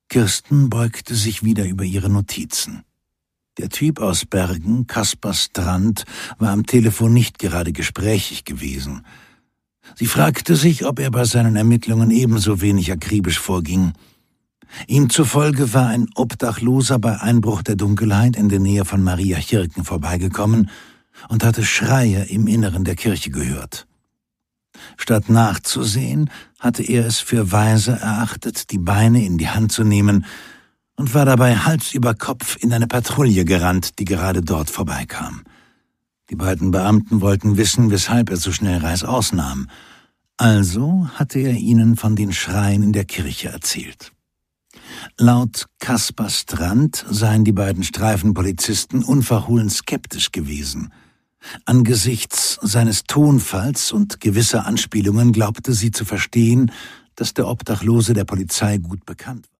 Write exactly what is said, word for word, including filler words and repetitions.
Kirsten beugte sich wieder über ihre Notizen. Der Typ aus Bergen, Kaspar Strand, war am Telefon nicht gerade gesprächig gewesen. Sie fragte sich, ob er bei seinen Ermittlungen ebenso wenig akribisch vorging. Ihm zufolge war ein Obdachloser bei Einbruch der Dunkelheit in der Nähe von Mariahirken vorbeigekommen und hatte Schreie im Inneren der Kirche gehört. Statt nachzusehen, hatte er es für weise erachtet, die Beine in die Hand zu nehmen und war dabei Hals über Kopf in eine Patrouille gerannt, die gerade dort vorbeikam. Die beiden Beamten wollten wissen, weshalb er so schnell reißaus nahm. Also hatte er ihnen von den Schreien in der Kirche erzählt. Laut Kaspar Strand seien die beiden Streifenpolizisten unverhohlen skeptisch gewesen. Angesichts seines Tonfalls und gewisser Anspielungen glaubte sie zu verstehen, dass der Obdachlose der Polizei gut bekannt war.